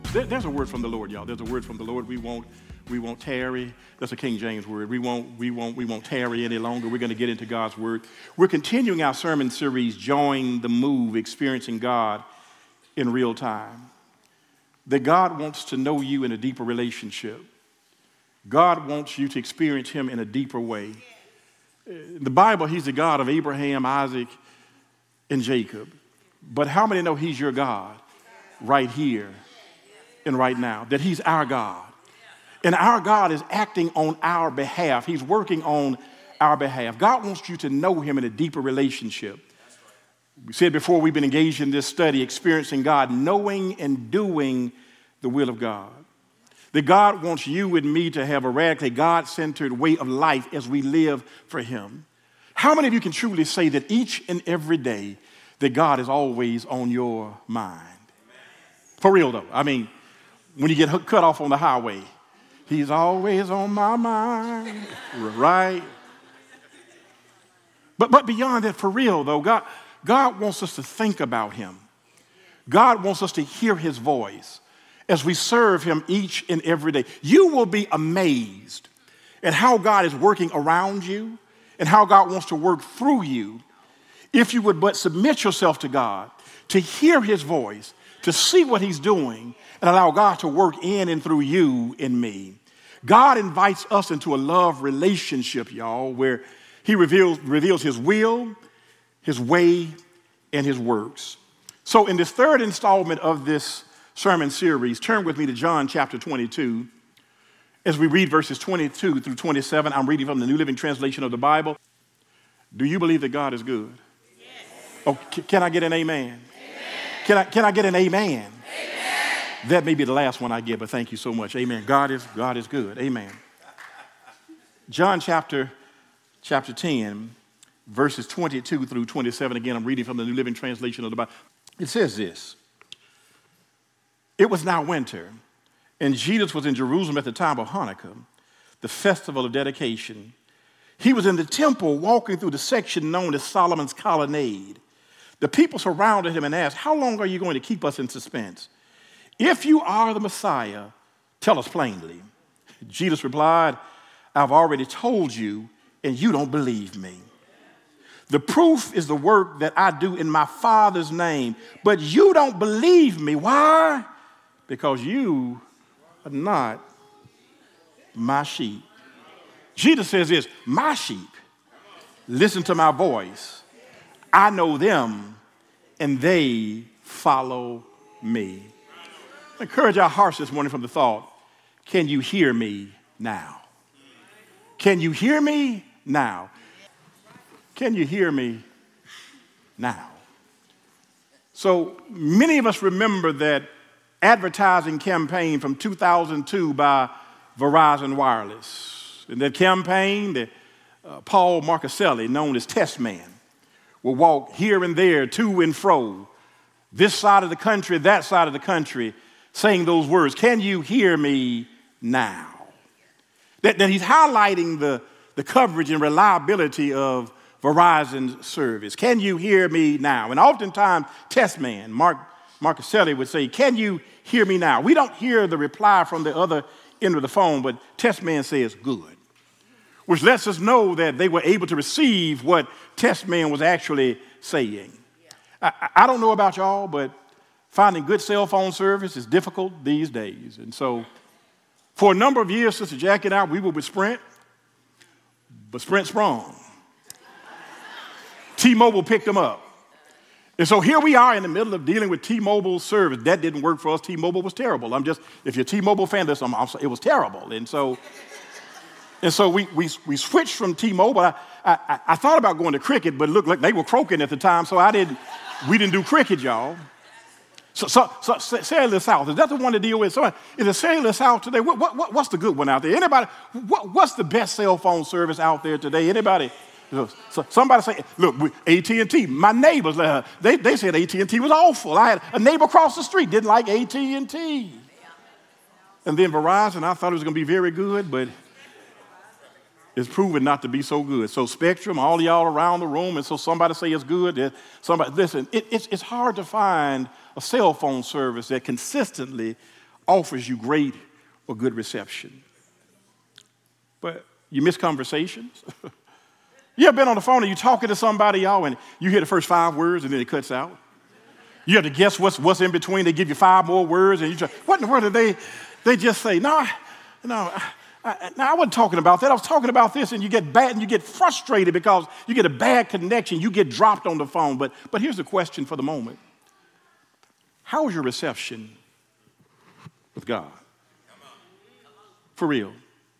There's a word from the Lord, y'all. There's a word from the Lord. We won't tarry. That's a King James word. We won't tarry any longer. We're going to get into God's word. We're continuing our sermon series, Join the Move, Experiencing God in Real Time. That God wants to know you in a deeper relationship. God wants you to experience him in a deeper way. In the Bible, he's the God of Abraham, Isaac, and Jacob. But how many know he's your God right here and right now? That he's our God. And our God is acting on our behalf. He's working on our behalf. God wants you to know him in a deeper relationship. We said before, we've been engaged in this study, experiencing God, knowing and doing the will of God. That God wants you and me to have a radically God-centered way of life as we live for him. How many of you can truly say that each and every day that God is always on your mind? For real though. I mean, when you get cut off on the highway, he's always on my mind, right? But beyond that, for real though, God wants us to think about him. God wants us to hear his voice as we serve him each and every day. You will be amazed at how God is working around you and how God wants to work through you if you would but submit yourself to God, to hear his voice, to see what he's doing, and allow God to work in and through you and me. God invites us into a love relationship, y'all, where he reveals his will, his way, and his works. So in this third installment of this sermon series, turn with me to John chapter 22 as we read verses 22 through 27. I'm reading from the New Living Translation of the Bible. Do you believe that God is good? Yes. Oh, can I get an amen? Amen. Can I get an amen? Amen. That may be the last one I get, but thank you so much. Amen. God is good. Amen. John chapter 10, verses 22 through 27. Again, I'm reading from the New Living Translation of the Bible. It says this. It was now winter, and Jesus was in Jerusalem at the time of Hanukkah, the festival of dedication. He was in the temple walking through the section known as Solomon's Colonnade. The people surrounded him and asked, "How long are you going to keep us in suspense? If you are the Messiah, tell us plainly." Jesus replied, "I've already told you, and you don't believe me. The proof is the work that I do in my Father's name, but you don't believe me. Why? Because you are not my sheep." Jesus says this, "My sheep listen to my voice. I know them, and they follow me." I encourage our hearts this morning from the thought, can you hear me now? Can you hear me now? Can you hear me now? So many of us remember that advertising campaign from 2002 by Verizon Wireless. In that campaign, Paul Marcaselli, known as Test Man, will walk here and there, to and fro, this side of the country, that side of the country, saying those words, "Can you hear me now?" That he's highlighting the coverage and reliability of Verizon's service. Can you hear me now? And oftentimes, Test Man, Marcaselli would say, "Can you hear me now?" We don't hear the reply from the other end of the phone, but Test Man says, "Good," which lets us know that they were able to receive what Test Man was actually saying. I don't know about y'all, but finding good cell phone service is difficult these days. And so for a number of years, Sister Jackie and I, we were with Sprint, but Sprint sprung. T-Mobile picked them up. And so here we are in the middle of dealing with T-Mobile service. That didn't work for us. T-Mobile was terrible. If you're a T-Mobile fan, it was terrible. And so we switched from T-Mobile. I thought about going to Cricket, but it looked like they were croaking at the time, so we didn't do Cricket, y'all. So Cellular South, is that the one to deal with? So is it Cellular South today? What's the good one out there? Anybody? What's the best cell phone service out there today? Anybody? So somebody say, look, AT&T, my neighbors, they said AT&T was awful. I had a neighbor across the street, didn't like AT&T. And then Verizon, I thought it was going to be very good, but it's proven not to be so good. So Spectrum, all y'all around the room, and so somebody say it's good. Listen, it's hard to find a cell phone service that consistently offers you great or good reception. But you miss conversations. You ever been on the phone and you're talking to somebody, y'all, and you hear the first 5 words and then it cuts out? You have to guess what's in between. They give you 5 more words, and you try, what in the world did they just say? No, I wasn't talking about that. I was talking about this, and you get bad, and you get frustrated because you get a bad connection. You get dropped on the phone. But here's the question for the moment. How is your reception with God? For real.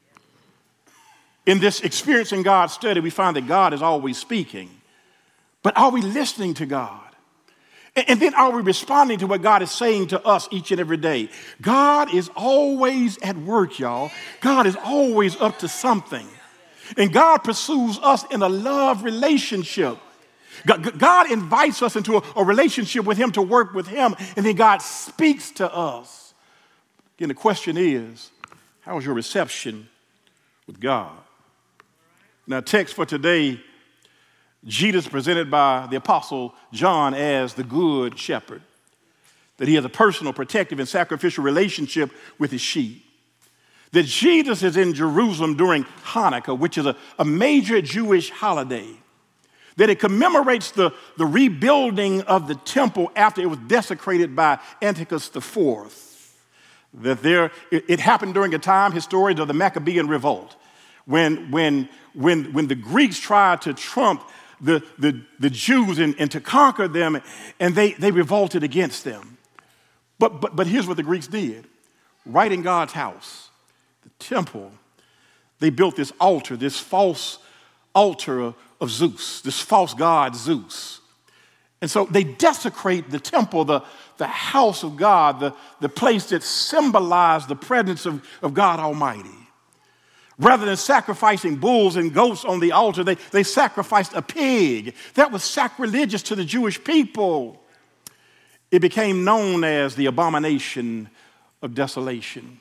In this Experiencing God study, we find that God is always speaking. But are we listening to God? And then are we responding to what God is saying to us each and every day? God is always at work, y'all. God is always up to something. And God pursues us in a love relationship. God invites us into a relationship with him to work with him, and then God speaks to us. Again, the question is, how is your reception with God? Now, text for today, Jesus presented by the Apostle John as the Good Shepherd, that he has a personal, protective, and sacrificial relationship with his sheep. That Jesus is in Jerusalem during Hanukkah, which is a major Jewish holiday. That it commemorates the rebuilding of the temple after it was desecrated by Antiochus IV. That it happened during a time, historians of the Maccabean revolt, when the Greeks tried to trump the Jews and to conquer them, and they revolted against them. But here's what the Greeks did. Right in God's house, the temple, they built this altar, this false altar of Zeus, this false god Zeus. And so they desecrate the temple, the house of God, the place that symbolized the presence of God Almighty. Rather than sacrificing bulls and goats on the altar, they sacrificed a pig. That was sacrilegious to the Jewish people. It became known as the abomination of desolation.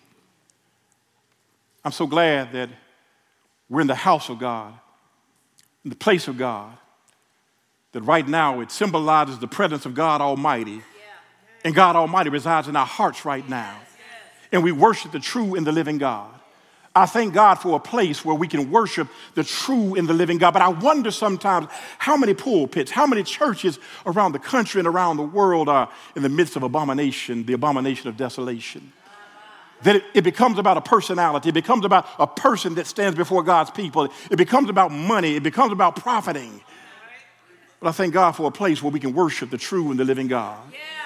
I'm so glad that we're in the house of God, in the place of God, that right now it symbolizes the presence of God Almighty. And God Almighty resides in our hearts right now. And we worship the true and the living God. I thank God for a place where we can worship the true and the living God. But I wonder sometimes how many pulpits, how many churches around the country and around the world are in the midst of abomination, the abomination of desolation. That it becomes about a personality. It becomes about a person that stands before God's people. It becomes about money. It becomes about profiting. But I thank God for a place where we can worship the true and the living God.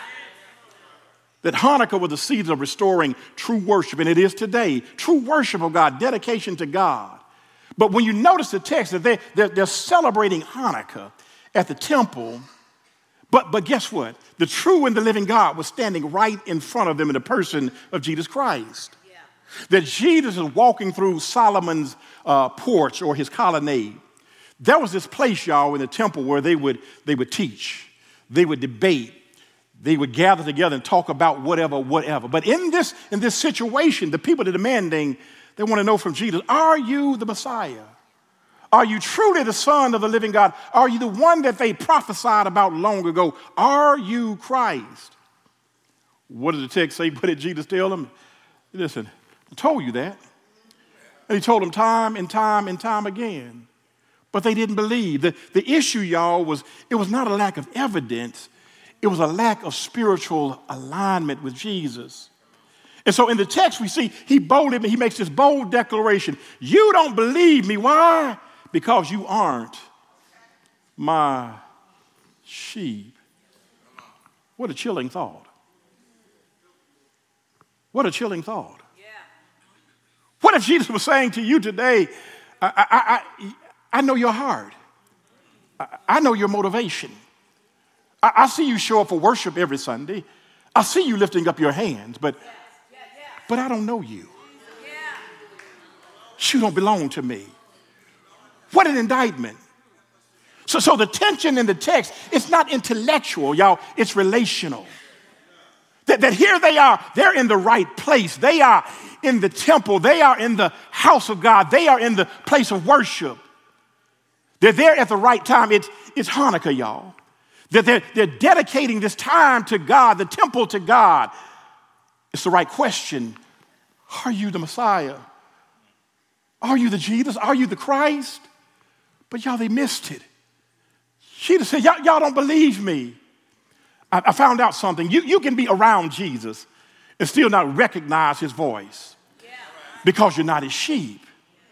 That Hanukkah was the season of restoring true worship, and it is today. True worship of God, dedication to God. But when you notice the text, that they're celebrating Hanukkah at the temple, but guess what? The true and the living God was standing right in front of them in the person of Jesus Christ. Yeah. That Jesus is walking through Solomon's porch or his colonnade. There was this place, y'all, in the temple where they would teach, they would debate. They would gather together and talk about whatever. But in this situation, the people are demanding, they want to know from Jesus, are you the Messiah? Are you truly the Son of the living God? Are you the one that they prophesied about long ago? Are you Christ? What did the text say? What did Jesus tell them? Listen, I told you that. And he told them time and time and time again. But they didn't believe. The issue, y'all, it was not a lack of evidence. It was a lack of spiritual alignment with Jesus. And so in the text we see he makes this bold declaration. You don't believe me. Why? Because you aren't my sheep. What a chilling thought. What a chilling thought. Yeah. What if Jesus was saying to you today, I know your heart. I know your motivation. I see you show up for worship every Sunday. I see you lifting up your hands, but I don't know you. You don't belong to me. What an indictment. So the tension in the text, it's not intellectual, y'all. It's relational. That here they are. They're in the right place. They are in the temple. They are in the house of God. They are in the place of worship. They're there at the right time. It's Hanukkah, y'all. That they're dedicating this time to God, the temple to God. It's the right question. Are you the Messiah? Are you the Jesus? Are you the Christ? But y'all, they missed it. Jesus said, y'all don't believe me. I found out something. You can be around Jesus and still not recognize his voice because you're not his sheep.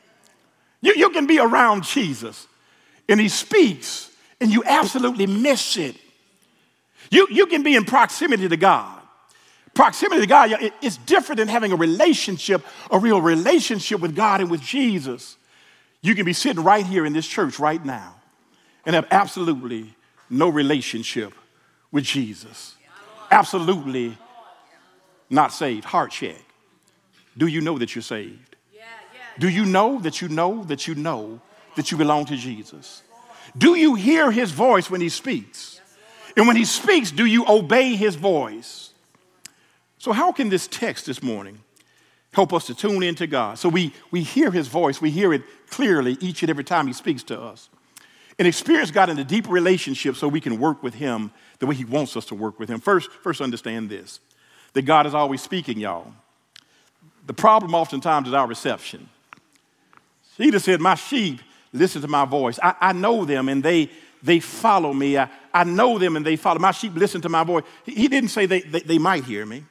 You can be around Jesus and he speaks and you absolutely miss it. You can be in proximity to God. Proximity to God is different than having a real relationship with God and with Jesus. You can be sitting right here in this church right now and have absolutely no relationship with Jesus. Absolutely not saved. Heart check. Do you know that you're saved? Do you know that you know that you know that you belong to Jesus? Do you hear his voice when he speaks? And when he speaks, do you obey his voice? So how can this text this morning help us to tune into God? So we hear his voice. We hear it clearly each and every time he speaks to us. And experience God in a deep relationship so we can work with him the way he wants us to work with him. First understand this, that God is always speaking, y'all. The problem oftentimes is our reception. Jesus said, my sheep listen to my voice. I know them and they follow me. I know them and they follow. My sheep listen to my voice. He didn't say they might hear me.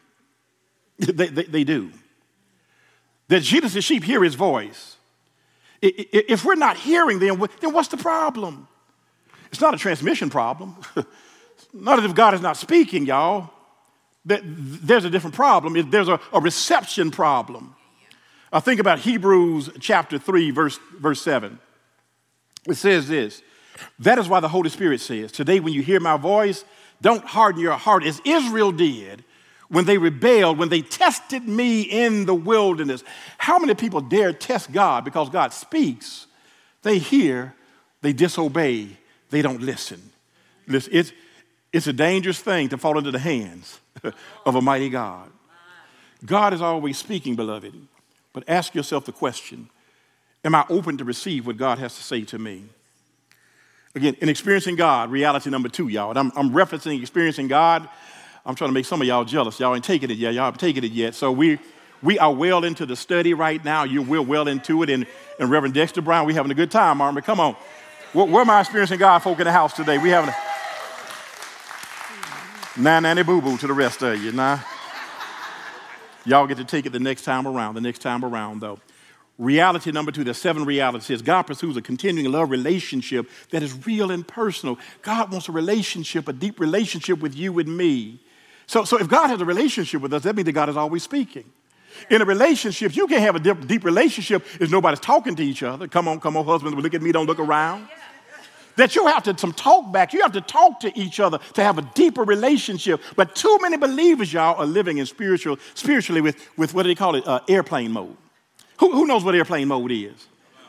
They do. That Jesus' sheep hear his voice. If we're not hearing them, then what's the problem? It's not a transmission problem. Not as if God is not speaking, y'all. There's a different problem. There's a reception problem. Think about Hebrews chapter 3, verse 7. It says this, that is why the Holy Spirit says, today when you hear my voice, don't harden your heart as Israel did when they rebelled, when they tested me in the wilderness. How many people dare test God because God speaks? They hear, they disobey, they don't listen. Listen, it's a dangerous thing to fall into the hands of a mighty God. God is always speaking, beloved. But ask yourself the question, am I open to receive what God has to say to me? Again, in experiencing God, reality number 2, y'all. And I'm referencing experiencing God. I'm trying to make some of y'all jealous. Y'all ain't taking it yet. Y'all haven't taken it yet. So we are well into the study right now. We're well into it. And Reverend Dexter Brown, we're having a good time, Army. Come on. Where am I experiencing God folk in the house today? We having a nanny boo-boo to the rest of you. Nah. Y'all get to take it the next time around. Though. Reality number 2, there's 7 realities. God pursues a continuing love relationship that is real and personal. God wants a relationship, a deep relationship with you and me. So if God has a relationship with us, that means that God is always speaking. In a relationship, you can't have a deep relationship if nobody's talking to each other. Come on, husbands, look at me, don't look around. That you have to talk back. You have to talk to each other to have a deeper relationship. But too many believers, y'all, are living in spiritually with what do they call it? Airplane mode. Who knows what airplane mode is?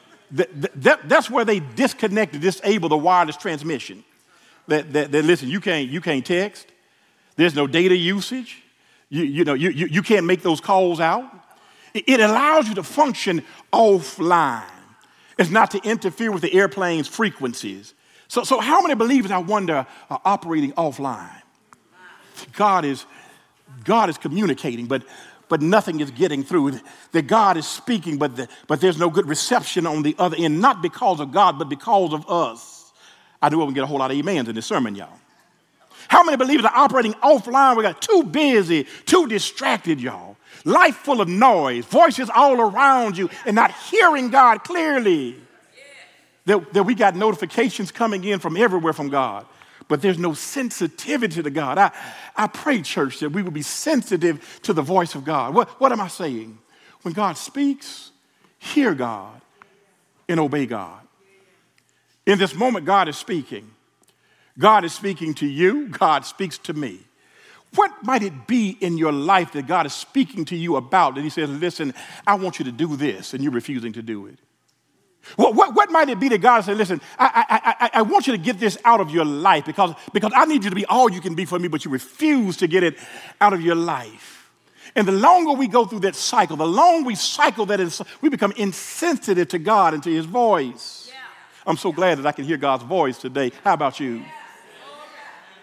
That's where they disable the wireless transmission. That listen, you can't text. There's no data usage. You can't make those calls out. It allows you to function offline. It's not to interfere with the airplane's frequencies. So how many believers, I wonder, are operating offline? God is communicating, but nothing is getting through. That God is speaking, but there's no good reception on the other end, not because of God, but because of us. I knew I would get a whole lot of amens in this sermon, y'all. How many believers are operating offline? We got too busy, too distracted, y'all. Life full of noise, voices all around you, and not hearing God clearly. That we got notifications coming in from everywhere from God, but there's no sensitivity to God. I pray, church, that we will be sensitive to the voice of God. What am I saying? When God speaks, hear God and obey God. In this moment, God is speaking. God is speaking to you. God speaks to me. What might it be in your life that God is speaking to you about? That he says, listen, I want you to do this, and you're refusing to do it. What might it be that God said, listen, I want you to get this out of your life because I need you to be all you can be for me, but you refuse to get it out of your life. And the longer we go through that cycle, the longer we cycle that, we become insensitive to God and to his voice. Yeah. I'm so glad that I can hear God's voice today. How about you?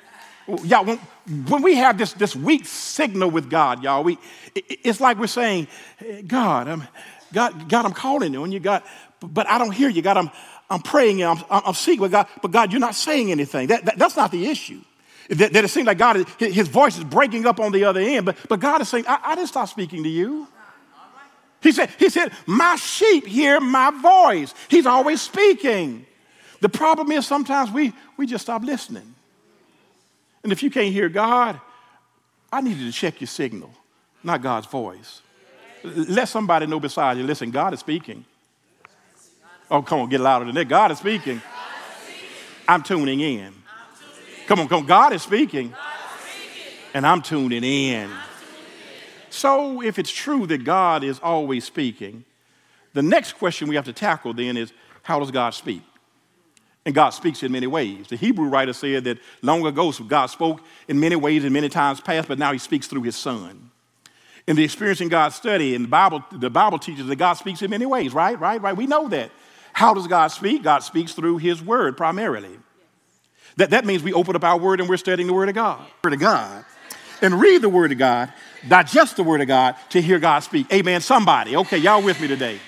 Y'all, when we have this weak signal with God, y'all, it's like we're saying, hey, God, I'm calling you, and you got, but I don't hear you. God, I'm praying, I'm seeking with God, but God, you're not saying anything. That's not the issue. That it seems like God, his voice is breaking up on the other end, but God is saying, I didn't stop speaking to you. He said, my sheep hear my voice. He's always speaking. The problem is sometimes we just stop listening. And if you can't hear God, I need you to check your signal, not God's voice. Let somebody know beside you, listen, God is speaking. Oh, come on, get louder than that. God is speaking. I'm tuning in. Come on. God is speaking. And I'm tuning in. So if it's true that God is always speaking, the next question we have to tackle then is, how does God speak? And God speaks in many ways. The Hebrew writer said that long ago God spoke in many ways and many times past, but now he speaks through his son. In the Experiencing God study, in the Bible teaches that God speaks in many ways, right? We know that. How does God speak? God speaks through his word primarily. That means we open up our word and we're studying the word of God. And read the word of God, digest the word of God to hear God speak. Amen, somebody. Okay, y'all with me today.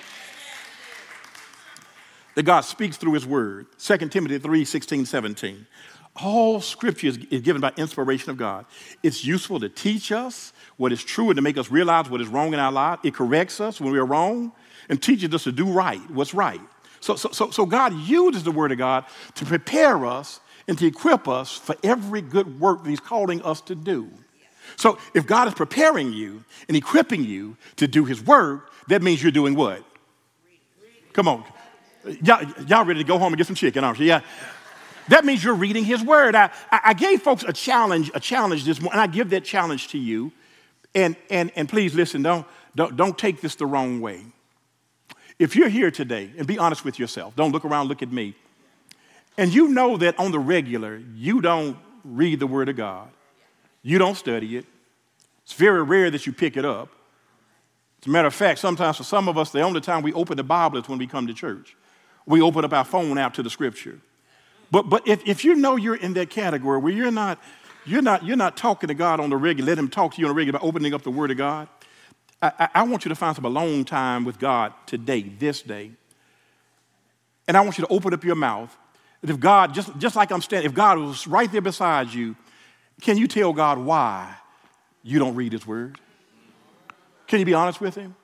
That God speaks through his word. 2 Timothy 3:16-17. All scripture is given by inspiration of God. It's useful to teach us what is true and to make us realize what is wrong in our lives. It corrects us when we are wrong and teaches us to do right, what's right. So God uses the word of God to prepare us and to equip us for every good work that he's calling us to do. So if God is preparing you and equipping you to do his work, that means you're doing what? Come on. Y'all ready to go home and get some chicken, aren't you? Yeah. That means you're reading his word. I gave folks a challenge this morning, and I give that challenge to you. And please listen, don't take this the wrong way. If you're here today, and be honest with yourself, don't look around, look at me, and you know that on the regular, you don't read the word of God. You don't study it. It's very rare that you pick it up. As a matter of fact, sometimes for some of us, the only time we open the Bible is when we come to church. We open up our phone app to the scripture. But if you know you're in that category where you're not talking to God on the regular, let him talk to you on the regular by opening up the word of God, I want you to find some alone time with God today, this day. And I want you to open up your mouth. And if God, just like I'm standing, if God was right there beside you, can you tell God why you don't read his word? Can you be honest with him?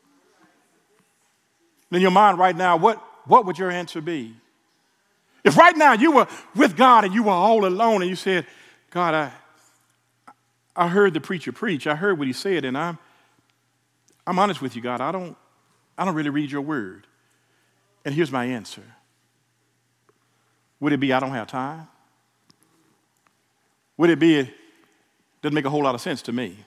In your mind right now, what would your answer be? If right now you were with God and you were all alone and you said, God, I heard the preacher preach. I heard what he said, and I'm honest with you, God. I don't really read your word. And here's my answer. Would it be I don't have time? Would it be it doesn't make a whole lot of sense to me?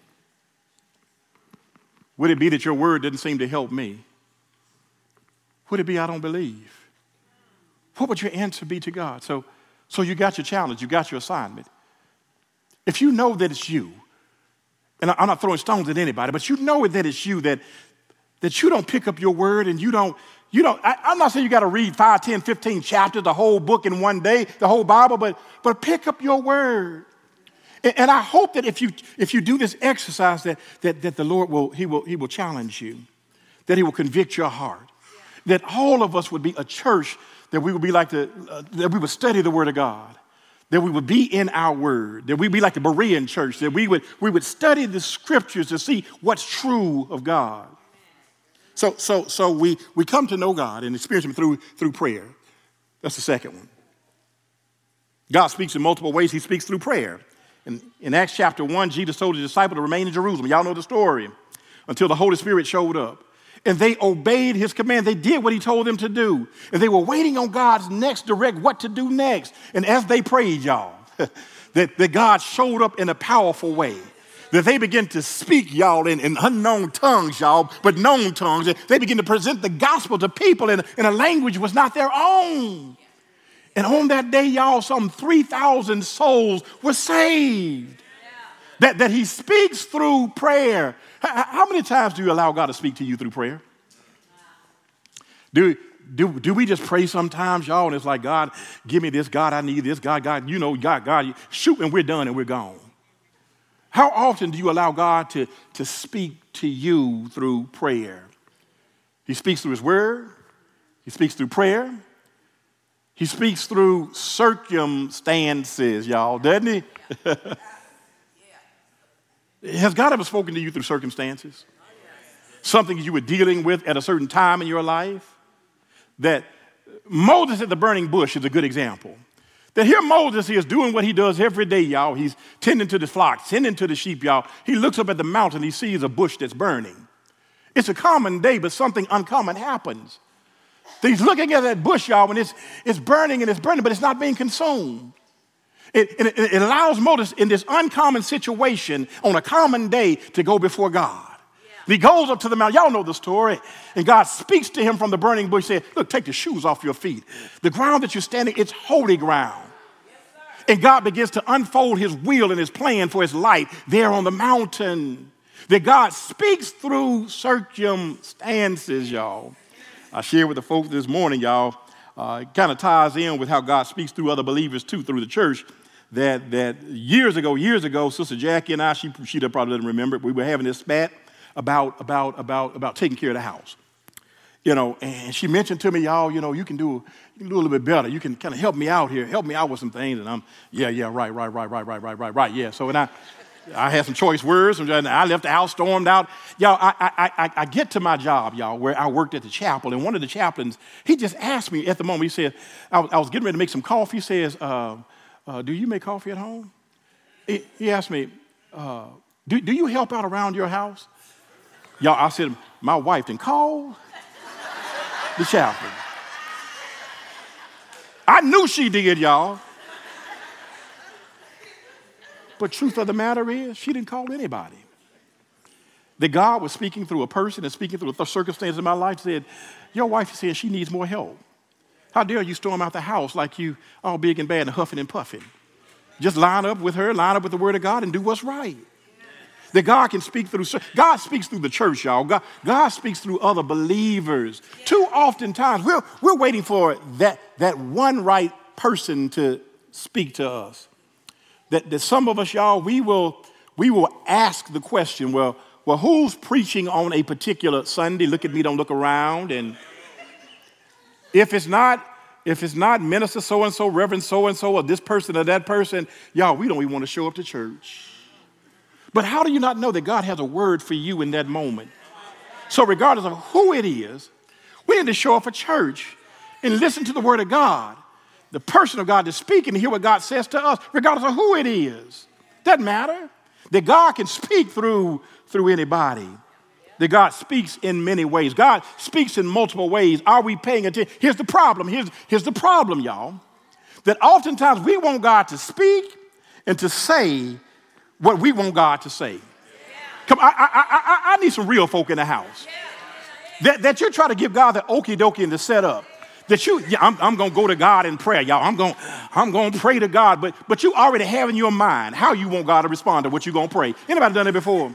Would it be that your word didn't seem to help me? Would it be I don't believe? What would your answer be to God? So you got your challenge, you got your assignment. If you know that it's you, and I'm not throwing stones at anybody, but you know that it's you, that you don't pick up your word and I'm not saying you got to read 5, 10, 15 chapters, the whole book in one day, the whole Bible, but pick up your word. And I hope that if you do this exercise that the Lord will challenge you, that he will convict your heart, that all of us would be a church, that we would be like that we would study the word of God, that we would be in our word, that we'd be like the Berean church, that we would study the scriptures to see what's true of God. So we come to know God and experience him through prayer. That's the second one. God speaks in multiple ways. He speaks through prayer. In Acts chapter 1, Jesus told the disciples to remain in Jerusalem. Y'all know the story. Until the Holy Spirit showed up. And they obeyed his command. They did what he told them to do. And they were waiting on God's next direct what to do next. And as they prayed, y'all, that God showed up in a powerful way. That they begin to speak, y'all, in unknown tongues, y'all, but known tongues. They begin to present the gospel to people in a language was not their own. And on that day, y'all, some 3,000 souls were saved. Yeah. That he speaks through prayer. How many times do you allow God to speak to you through prayer? Do do we just pray sometimes, y'all? And it's like, God, give me this. God, I need this. God, God, shoot, and we're done and we're gone. How often do you allow God to speak to you through prayer? He speaks through his word. He speaks through prayer. He speaks through circumstances, y'all, doesn't he? Has God ever spoken to you through circumstances? Something you were dealing with at a certain time in your life? That Moses at the burning bush is a good example. That here Moses is doing what he does every day, y'all. He's tending to the flock, tending to the sheep, y'all. He looks up at the mountain, he sees a bush that's burning. It's a common day, but something uncommon happens. He's looking at that bush, y'all, and it's burning and it's burning, but it's not being consumed. It allows Moses in this uncommon situation on a common day to go before God. He goes up to the mountain. Y'all know the story. And God speaks to him from the burning bush, saying, look, take the shoes off your feet. The ground that you're standing, it's holy ground. And God begins to unfold his will and his plan for his life there on the mountain. That God speaks through circumstances, y'all. I shared with the folks this morning, y'all. It kind of ties in with how God speaks through other believers too, through the church. That years ago, Sister Jackie and I, she probably doesn't remember it. We were having this spat about taking care of the house. You know, and she mentioned to me, y'all, you know, you can do a little bit better. You can kind of help me out here, help me out with some things. And I'm, right. Yeah. So when I had some choice words, and I left the house, stormed out. Y'all, I get to my job, y'all, where I worked at the chapel, and one of the chaplains, he just asked me at the moment, he said, I was getting ready to make some coffee. He says, do you make coffee at home? He asked me, do you help out around your house? Y'all, I said, my wife didn't call the chaplain. I knew she did, y'all. But truth of the matter is, she didn't call anybody. That God was speaking through a person and speaking through a circumstance in my life, said, your wife said she needs more help. How dare you storm out the house like you all big and bad and huffing and puffing? Just line up with her, line up with the word of God and do what's right. That God can speak through, God speaks through the church, y'all. God speaks through other believers. Too often times, we're waiting for that one right person to speak to us. That some of us, y'all, we will ask the question, well, who's preaching on a particular Sunday? Look at me, don't look around. And if it's not minister so-and-so, reverend so-and-so, or this person or that person, y'all, we don't even want to show up to church. But how do you not know that God has a word for you in that moment? So regardless of who it is, we need to show up for church and listen to the word of God. The person of God is speaking to hear what God says to us, regardless of who it is. Doesn't matter. That God can speak through anybody. That God speaks in many ways. God speaks in multiple ways. Are we paying attention? Here's the problem. Here's the problem, y'all. That oftentimes we want God to speak and to say what we want God to say. Come, I need some real folk in the house. That you try to give God the okie dokie and the setup. That I'm going to go to God in prayer, y'all. I'm going to pray to God, but you already have in your mind how you want God to respond to what you're going to pray. Anybody done it before?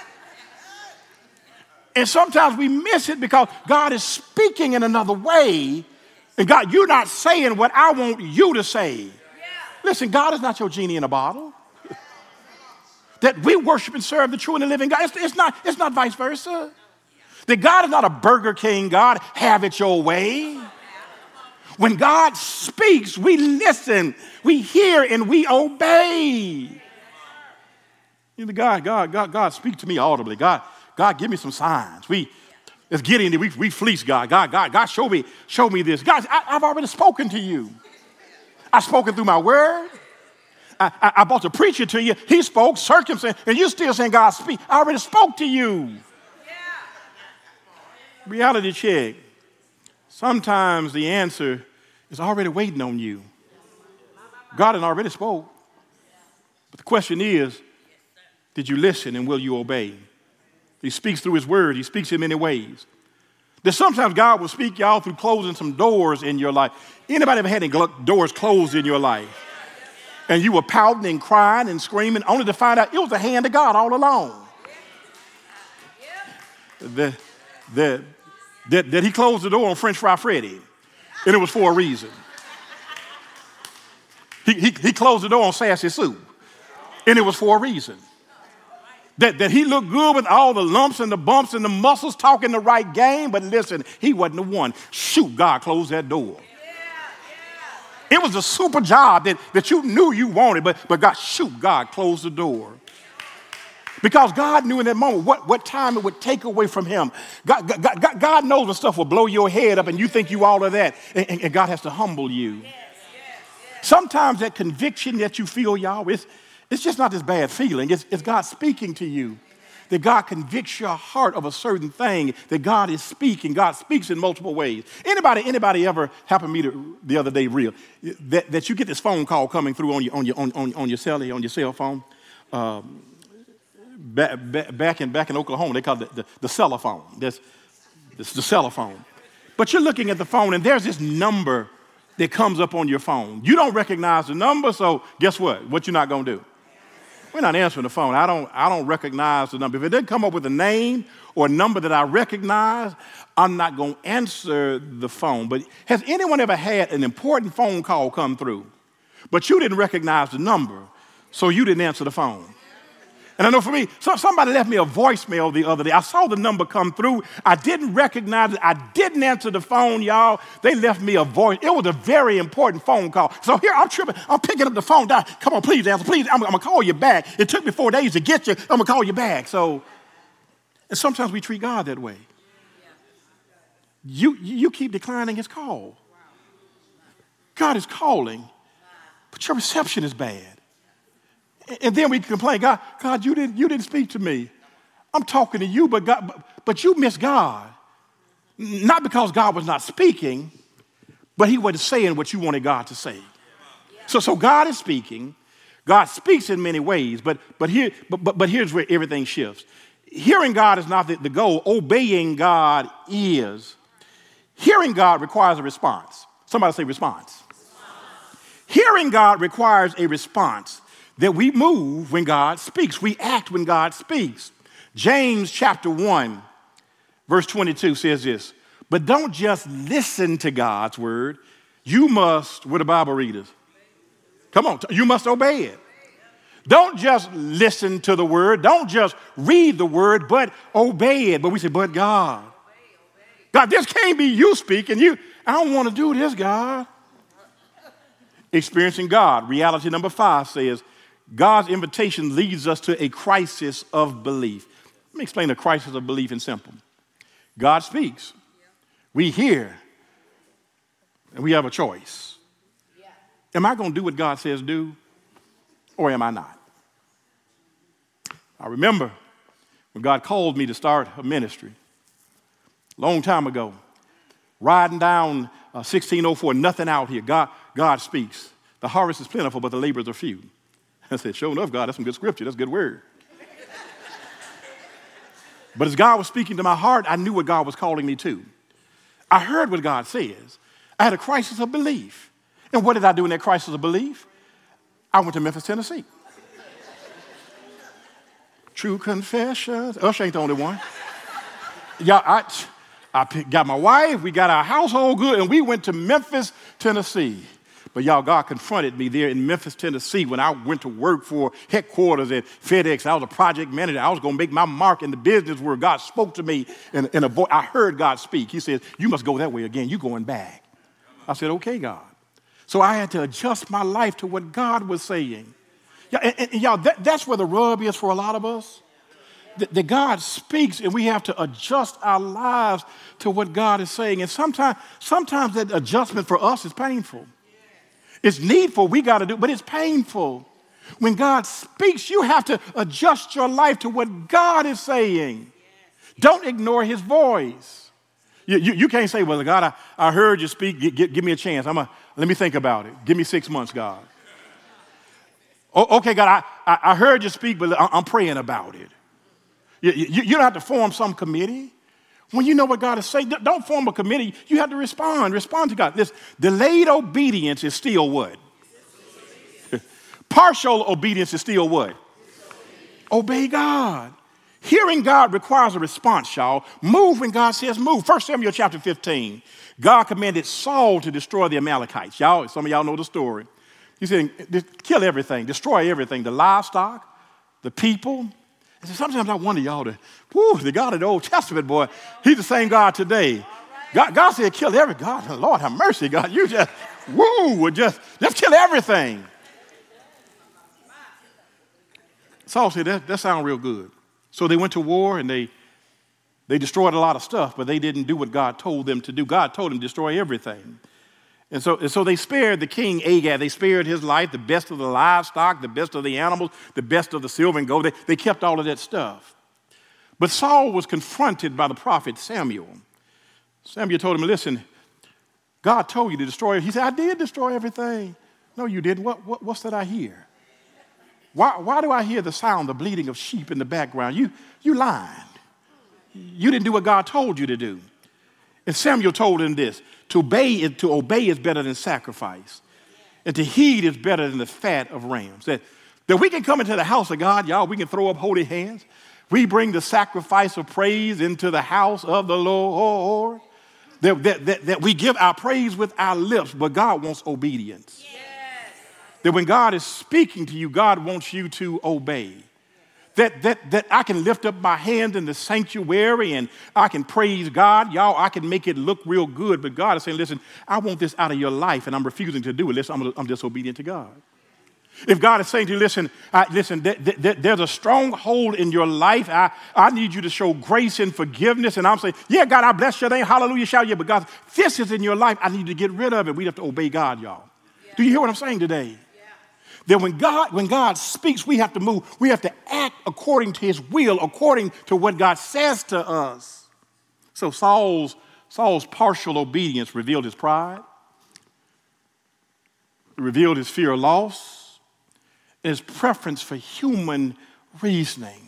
And sometimes we miss it because God is speaking in another way, and God, you're not saying what I want you to say. Listen, God is not your genie in a bottle. That we worship and serve the true and the living God. It's not vice versa. That God is not a Burger King God, have it your way. When God speaks, we listen, we hear, and we obey. You know, God, speak to me audibly. God, give me some signs. Let's get in there. We fleece God. God, show me this. God, I've already spoken to you. I've spoken through my word. I brought the preacher to you. He spoke, circumstance, and you still saying, God, speak. I already spoke to you. Reality check. Sometimes the answer is already waiting on you. God had already spoke. But the question is, did you listen and will you obey? He speaks through his word. He speaks in many ways. There's sometimes God will speak, y'all, through closing some doors in your life. Anybody ever had any doors closed in your life? And you were pouting and crying and screaming only to find out it was the hand of God all along. that he closed the door on French Fry Freddy, and it was for a reason. He closed the door on Sassy Sue, and it was for a reason. That he looked good with all the lumps and the bumps and the muscles, talking the right game, but listen, he wasn't the one. Shoot, God closed that door. It was a super job that you knew you wanted, but God closed the door. Because God knew in that moment what time it would take away from him. God knows when stuff will blow your head up and you think you all of that, and God has to humble you. Sometimes that conviction that you feel, y'all, it's just not this bad feeling. It's God speaking to you. That God convicts your heart of a certain thing, that God is speaking. God speaks in multiple ways. Anybody ever happened to me the other day, real, that you get this phone call coming through on your cell phone? Back in Oklahoma, they call it the cellophone. That's the cellophone. But you're looking at the phone, and there's this number that comes up on your phone. You don't recognize the number, so guess what? What you're not going to do? We're not answering the phone. I don't recognize the number. If it doesn't come up with a name or a number that I recognize, I'm not going to answer the phone. But has anyone ever had an important phone call come through, but you didn't recognize the number, so you didn't answer the phone? And I know for me, somebody left me a voicemail the other day. I saw the number come through. I didn't recognize it. I didn't answer the phone, y'all. They left me a voice. It was a very important phone call. So here I'm tripping. I'm picking up the phone. Come on, please answer. Please, I'm going to call you back. It took me 4 days to get you. I'm going to call you back. So, and sometimes we treat God that way. You keep declining his call. God is calling, but your reception is bad. And then we complain, God, you didn't speak to me. I'm talking to you, but you miss God. Not because God was not speaking, but he wasn't saying what you wanted God to say. So God is speaking. God speaks in many ways, but here's where everything shifts. Hearing God is not the goal. Obeying God is. Hearing God requires a response. Somebody say response. Hearing God requires a response. That we move when God speaks. We act when God speaks. James chapter 1, verse 22 says this, but don't just listen to God's word. You must, what the Bible readers? Come on, you must obey it. Don't just listen to the word. Don't just read the word, but obey it. But we say, but God. God, this can't be you speaking. I don't want to do this, God. Experiencing God. Reality number 5 says, God's invitation leads us to a crisis of belief. Let me explain the crisis of belief in simple. God speaks. We hear. And we have a choice. Am I going to do what God says do? Or am I not? I remember when God called me to start a ministry. A long time ago. Riding down 1604, nothing out here. God speaks. The harvest is plentiful, but the laborers are few. I said, sure enough, God, that's some good scripture. That's a good word. But as God was speaking to my heart, I knew what God was calling me to. I heard what God says. I had a crisis of belief. And what did I do in that crisis of belief? I went to Memphis, Tennessee. True confessions. Usher ain't the only one. Yeah, I got my wife. We got our household good, and we went to Memphis, Tennessee. But y'all, God confronted me there in Memphis, Tennessee when I went to work for headquarters at FedEx. I was a project manager. I was going to make my mark in the business where God spoke to me in a voice. I heard God speak. He said, you must go that way again. You're going back. I said, okay, God. So I had to adjust my life to what God was saying. Yeah, and y'all, that's where the rub is for a lot of us. That God speaks and we have to adjust our lives to what God is saying. And sometimes that adjustment for us is painful. It's needful, we got to do, but it's painful. When God speaks, you have to adjust your life to what God is saying. Don't ignore his voice. You can't say, well, God, I heard you speak. Give me a chance. Let me think about it. Give me 6 months, God. Okay, God, I heard you speak, but I'm praying about it. You don't have to form some committee. When you know what God is saying, don't form a committee. You have to respond. Respond to God. This delayed obedience is still what? Partial obedience is still what? Obey God. Hearing God requires a response, y'all. Move when God says move. 1 Samuel chapter 15. God commanded Saul to destroy the Amalekites. Y'all, some of y'all know the story. He said, kill everything, destroy everything, the livestock, the people. And so sometimes I wonder, y'all, the God of the Old Testament, boy, he's the same God today. God said, kill every God. Lord, have mercy, God. You just, just kill everything. Saul said, that sounds real good. So they went to war and they destroyed a lot of stuff, but they didn't do what God told them to do. God told them to destroy everything. And so they spared the king Agag. They spared his life, the best of the livestock, the best of the animals, the best of the silver and gold. They kept all of that stuff. But Saul was confronted by the prophet Samuel. Samuel told him, listen, God told you to destroy it. He said, I did destroy everything. No, you didn't. What's that I hear? Why do I hear the sound, the bleating of sheep in the background? You lying. You didn't do what God told you to do. And Samuel told him this, to obey is better than sacrifice. And to heed is better than the fat of rams. That we can come into the house of God, y'all, we can throw up holy hands. We bring the sacrifice of praise into the house of the Lord. That we give our praise with our lips, but God wants obedience. Yes. That when God is speaking to you, God wants you to obey. That I can lift up my hand in the sanctuary and I can praise God. Y'all, I can make it look real good, but God is saying, listen, I want this out of your life and I'm refusing to do it. Listen, I'm disobedient to God. If God is saying to you, listen, there's a stronghold in your life. I need you to show grace and forgiveness. And I'm saying, yeah, God, I bless your name. Hallelujah, shout yeah. But God, this is in your life. I need you to get rid of it. We have to obey God, y'all. Yeah. Do you hear what I'm saying today? That when God speaks, we have to move. We have to act according to his will, according to what God says to us. So Saul's partial obedience revealed his pride. It revealed his fear of loss. And his preference for human reasoning.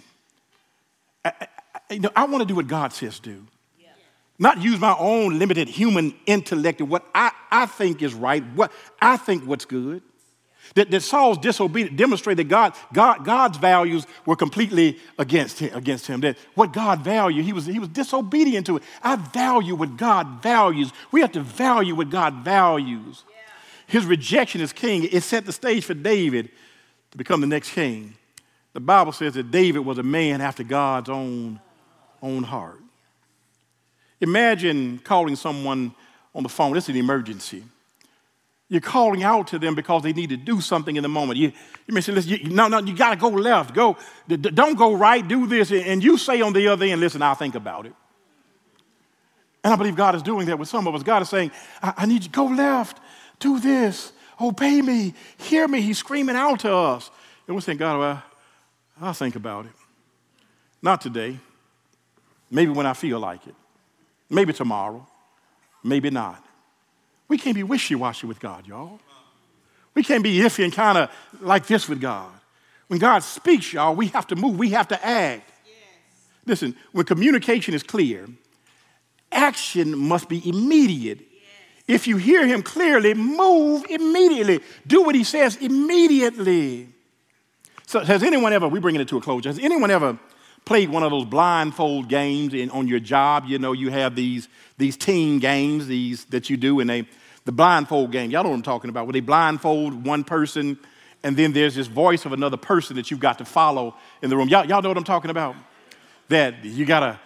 I want to do what God says do. Yeah. Not use my own limited human intellect and what I think is right, what I think what's good. That Saul's disobedience demonstrated that God's values were completely against him. That what God valued, he was disobedient to it. I value what God values. We have to value what God values. Yeah. His rejection as king, it set the stage for David to become the next king. The Bible says that David was a man after God's own heart. Imagine calling someone on the phone. This is an emergency. You're calling out to them because they need to do something in the moment. You may say, listen, you got to go left. Don't go right, do this. And you say on the other end, listen, I'll think about it. And I believe God is doing that with some of us. God is saying, I need you to go left, do this. Obey me, hear me. He's screaming out to us. And we're saying, God, well, I'll think about it. Not today. Maybe when I feel like it. Maybe tomorrow. Maybe not. We can't be wishy-washy with God, y'all. We can't be iffy and kind of like this with God. When God speaks, y'all, we have to move. We have to act. Yes. Listen, when communication is clear, action must be immediate. If you hear him clearly, move immediately. Do what he says immediately. So has anyone ever, we're bringing it to a close, has anyone ever played one of those blindfold games on your job? You know, you have these team games that you do, and the blindfold game. Y'all know what I'm talking about, where they blindfold one person, and then there's this voice of another person that you've got to follow in the room. Y'all know what I'm talking about? That you got to,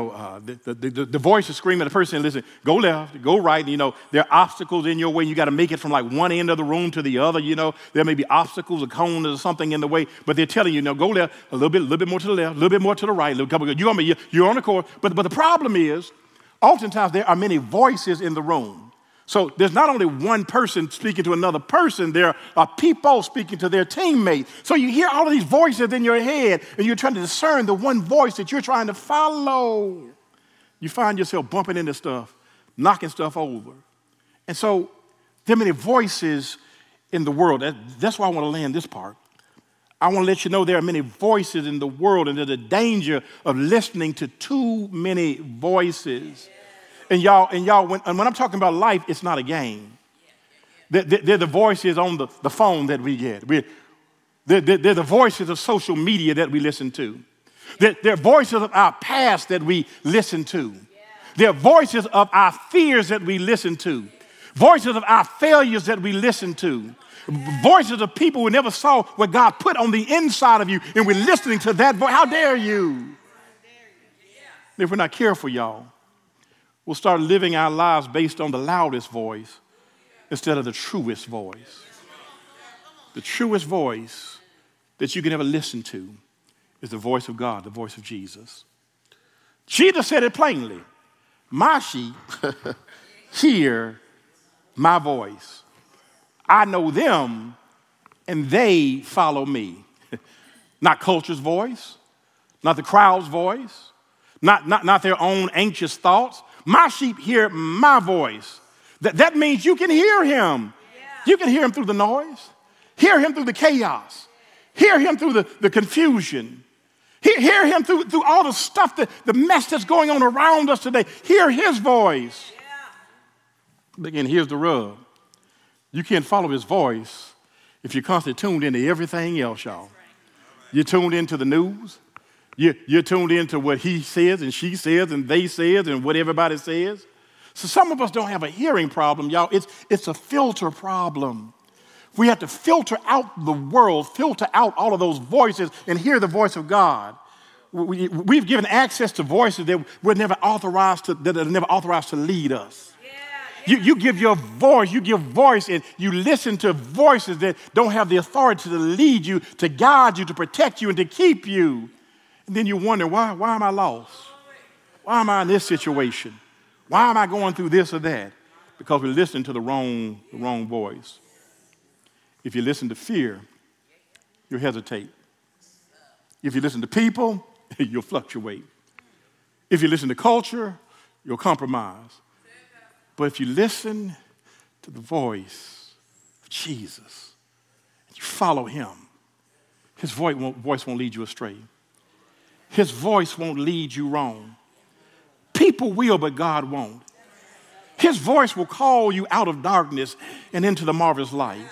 the voice is screaming at the person, listen, go left, go right. And, there are obstacles in your way. You got to make it from like one end of the room to the other. There may be obstacles, a cone or something in the way, but they're telling you, go left, a little bit more to the left, a little bit more to the right. You're on the course. But the problem is, oftentimes there are many voices in the room. So there's not only one person speaking to another person, there are people speaking to their teammates. So you hear all of these voices in your head, and you're trying to discern the one voice that you're trying to follow. You find yourself bumping into stuff, knocking stuff over. And so there are many voices in the world. That's why I want to land this part. I want to let you know there are many voices in the world, and there's a danger of listening to too many voices. And y'all, when I'm talking about life, it's not a game. They're the voices on the phone that we get. They're the voices of social media that we listen to. They're voices of our past that we listen to. They're voices of our fears that we listen to. Voices of our failures that we listen to. Voices of people who never saw what God put on the inside of you, and we're listening to that voice. How dare you? If we're not careful, y'all, we'll start living our lives based on the loudest voice instead of the truest voice. The truest voice that you can ever listen to is the voice of God, the voice of Jesus. Jesus said it plainly, my sheep hear my voice. I know them and they follow me. Not culture's voice, not the crowd's voice, not their own anxious thoughts. My sheep hear my voice. That means you can hear him. You can hear him through the noise, hear him through the chaos, hear him through the confusion, hear him through all the stuff, the mess that's going on around us today. Hear his voice. But again, here's the rub. You can't follow his voice if you're constantly tuned into everything else, y'all. You're tuned into the news. You're tuned into what he says and she says and they says and what everybody says. So some of us don't have a hearing problem, y'all. It's a filter problem. We have to filter out the world, filter out all of those voices and hear the voice of God. We've given access to voices that are never authorized to lead us. You give your voice, you give voice, and you listen to voices that don't have the authority to lead you, to guide you, to protect you, and to keep you. And then you wonder, why am I lost? Why am I in this situation? Why am I going through this or that? Because we're listening to the wrong voice. If you listen to fear, you'll hesitate. If you listen to people, you'll fluctuate. If you listen to culture, you'll compromise. But if you listen to the voice of Jesus, and you follow him, his voice won't lead you astray. His voice won't lead you wrong. People will, but God won't. His voice will call you out of darkness and into the marvelous light.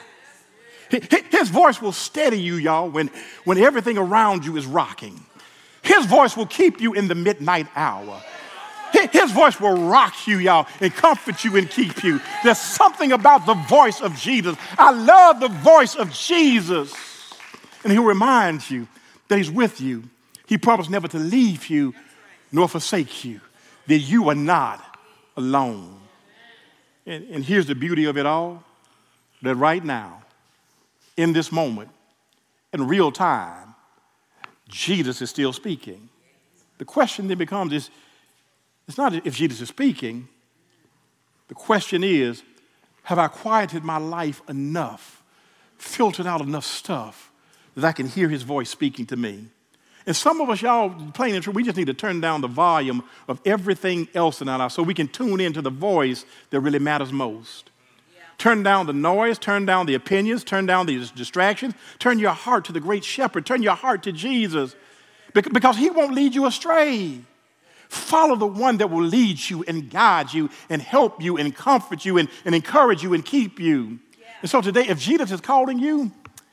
His voice will steady you, y'all, when everything around you is rocking. His voice will keep you in the midnight hour. His voice will rock you, y'all, and comfort you and keep you. There's something about the voice of Jesus. I love the voice of Jesus. And he'll remind you that he's with you. He promised never to leave you nor forsake you, that you are not alone. And here's the beauty of it all, that right now, in this moment, in real time, Jesus is still speaking. The question then becomes it's not if Jesus is speaking. The question is, have I quieted my life enough, filtered out enough stuff that I can hear his voice speaking to me? And some of us, y'all, plain and true, we just need to turn down the volume of everything else in our life so we can tune into the voice that really matters most. Yeah. Turn down the noise, turn down the opinions, turn down the distractions, turn your heart to the great shepherd, turn your heart to Jesus, because he won't lead you astray. Follow the one that will lead you and guide you and help you and comfort you and encourage you and keep you. Yeah. And so today, if Jesus is calling you,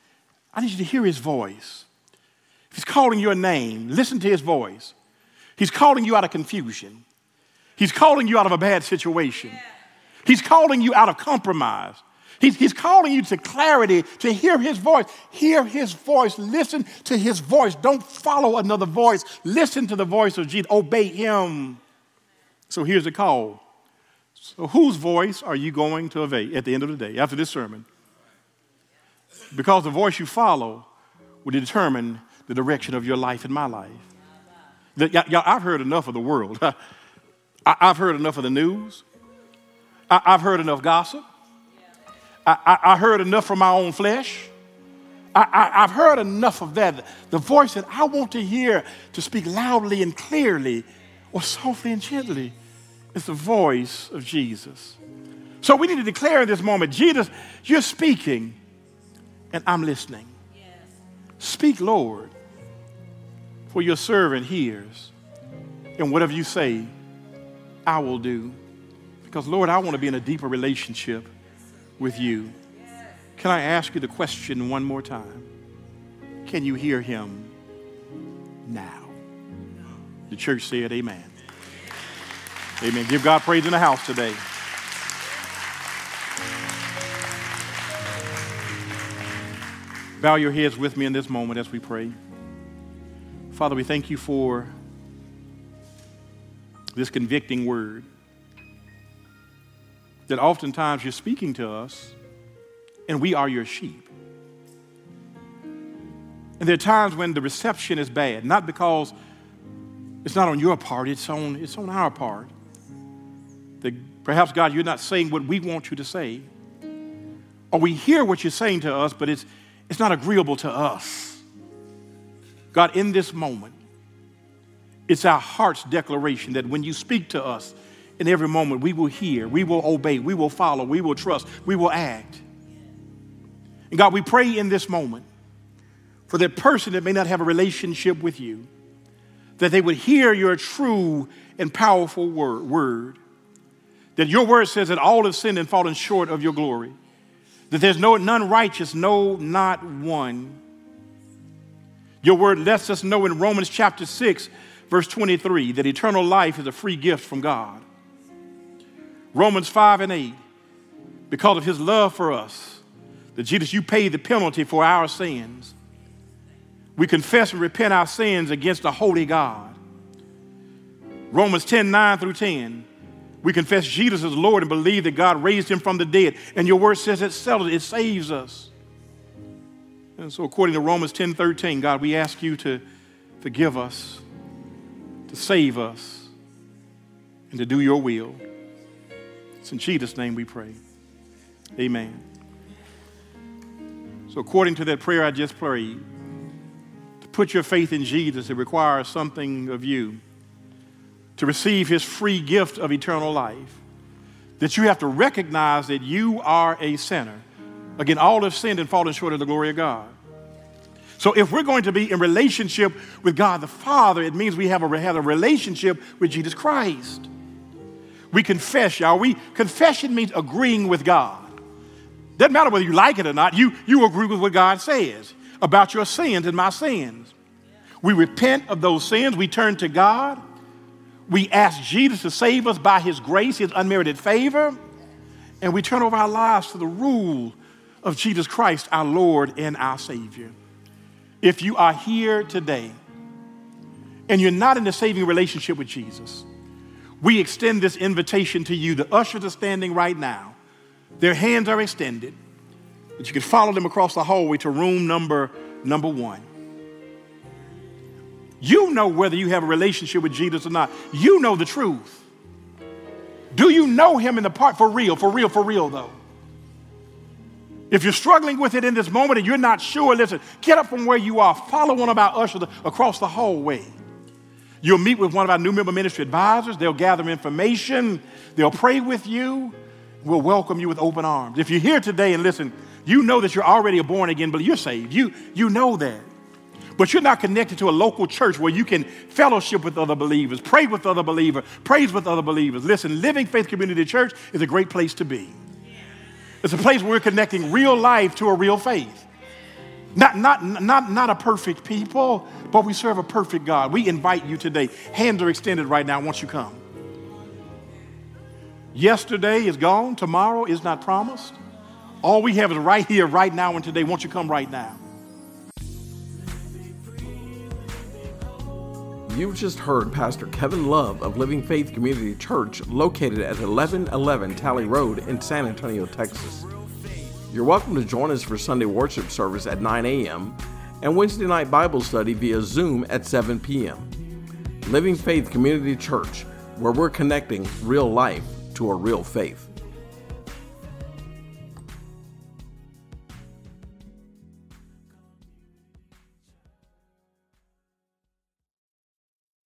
I need you to hear his voice. If he's calling your name, listen to his voice. He's calling you out of confusion. He's calling you out of a bad situation. Yeah. He's calling you out of compromise. He's calling you to clarity, to hear his voice. Hear his voice. Listen to his voice. Don't follow another voice. Listen to the voice of Jesus. Obey him. So here's the call. So whose voice are you going to obey at the end of the day, after this sermon? Because the voice you follow will determine the direction of your life and my life. Y'all, I've heard enough of the world. I've heard enough of the news. I've heard enough gossip. I heard enough from my own flesh. I've heard enough of that. The voice that I want to hear to speak loudly and clearly or softly and gently is the voice of Jesus. So we need to declare in this moment, Jesus, you're speaking and I'm listening. Yes. Speak, Lord, for your servant hears. And whatever you say, I will do. Because, Lord, I want to be in a deeper relationship with you. Can I ask you the question one more time? Can you hear him now? The church said amen. Amen. Give God praise in the house today. Bow your heads with me in this moment as we pray. Father, we thank you for this convicting word that oftentimes you're speaking to us and we are your sheep. And there are times when the reception is bad, not because it's not on your part, it's on our part. That perhaps, God, you're not saying what we want you to say. Or we hear what you're saying to us, but it's not agreeable to us. God, in this moment, it's our heart's declaration that when you speak to us in every moment, we will hear, we will obey, we will follow, we will trust, we will act. And God, we pray in this moment for that person that may not have a relationship with you, that they would hear your true and powerful word. That your word says that all have sinned and fallen short of your glory. That there's none righteous, no, not one. Your word lets us know in Romans chapter 6, verse 23, that eternal life is a free gift from God. Romans 5 and 8, because of his love for us, that Jesus, you paid the penalty for our sins. We confess and repent our sins against the holy God. Romans 10, 9 through 10, we confess Jesus as Lord and believe that God raised him from the dead. And your word says it settles, it saves us. And so according to Romans 10, 13, God, we ask you to forgive us, to save us, and to do your will. It's in Jesus' name we pray. Amen. So according to that prayer I just prayed, to put your faith in Jesus, it requires something of you. To receive his free gift of eternal life, that you have to recognize that you are a sinner. Again, all have sinned and fallen short of the glory of God. So if we're going to be in relationship with God the Father, it means we have a relationship with Jesus Christ. We confess, y'all. Confession means agreeing with God. Doesn't matter whether you like it or not. You agree with what God says about your sins and my sins. We repent of those sins. We turn to God. We ask Jesus to save us by his grace, his unmerited favor, and we turn over our lives to the rule of Jesus Christ, our Lord and our Savior. If you are here today and you're not in a saving relationship with Jesus, we extend this invitation to you. The ushers are standing right now. Their hands are extended, that you can follow them across the hallway to room number 1. You know whether you have a relationship with Jesus or not. You know the truth. Do you know him in the part for real though? If you're struggling with it in this moment and you're not sure, listen, get up from where you are. Follow one of our ushers across the hallway. You'll meet with one of our new member ministry advisors. They'll gather information. They'll pray with you. We'll welcome you with open arms. If you're here today and listen, you know that you're already a born again, but you're saved. You know that. But you're not connected to a local church where you can fellowship with other believers, pray with other believers, praise with other believers. Listen, Living Faith Community Church is a great place to be. It's a place where we're connecting real life to a real faith. Not a perfect people, but we serve a perfect God. We invite you today. Hands are extended right now once you come. Yesterday is gone. Tomorrow is not promised. All we have is right here, right now, and today. Won't you come right now? You've just heard Pastor Kevin Love of Living Faith Community Church, located at 1111 Talley Road in San Antonio, Texas. You're welcome to join us for Sunday worship service at 9 a.m. and Wednesday night Bible study via Zoom at 7 p.m. Living Faith Community Church, where we're connecting real life to a real faith.